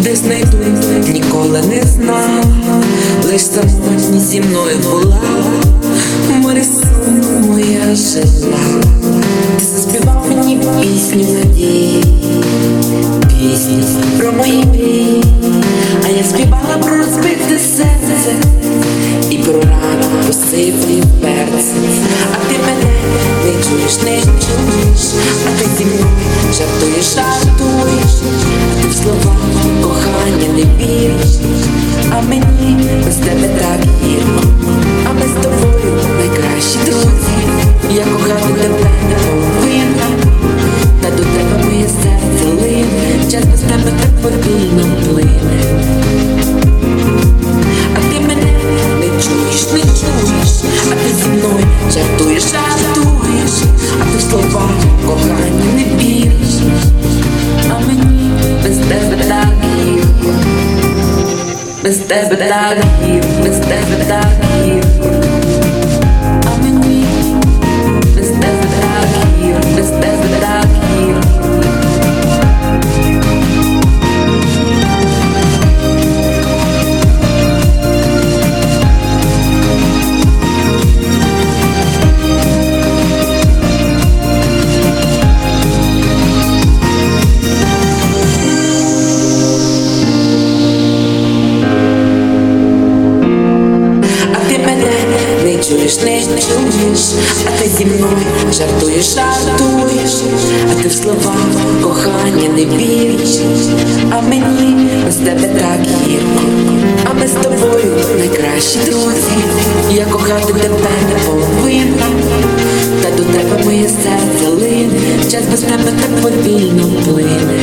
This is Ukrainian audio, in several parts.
де знайду, ніколи не знала, лиш самотні зі мною була, в морі суму моя жила. Ти заспівав мені пісню надії, пісню про мої мрії, а я співала про розбите серце і про рану посипані перцем. А ти мене не чуєш, а ти зі мною жартуєш, а ти в слова кохання не віриш, а мені без тебе так гірко, а ми з тобою найкращі друзі. Я кохати тебе не повинна, та до тебе моє серце лине, час без тебе так повільно плине. А ти мене не чуєш, а ти зі мною жартуєш, а ти в слова кохання не віриш, а мені без тебе так гірко, без тебе так гірко, без тебе так гірко, а мені без тебе так гірко, без тебе так гірко. Не чуєш, а ти зі мною жартуєш, а ти в слова кохання не віриш, а мені без тебе так гірко, а ми з тобою найкращі друзі. Я кохати тебе не повинна, та до тебе моє серце лине, час без тебе так повільно плине.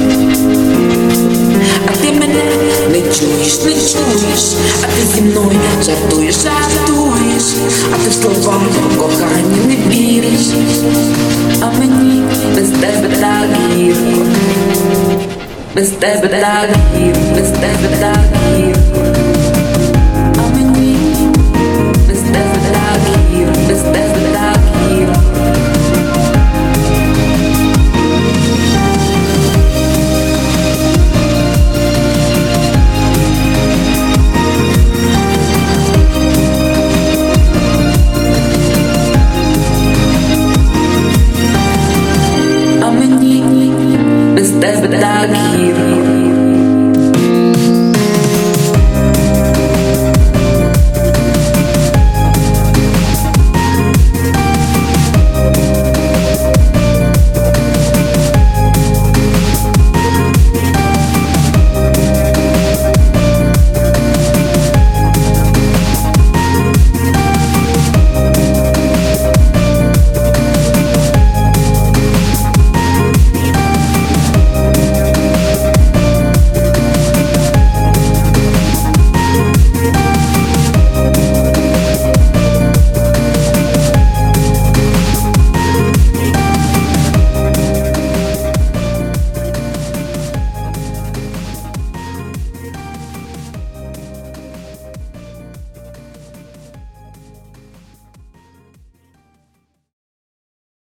А ти мене не чуєш, а ти зі мною жартуєш, а ти в слова кохання не віриш, а мені без тебе так гірко, без тебе так гірко, без тебе так гірко.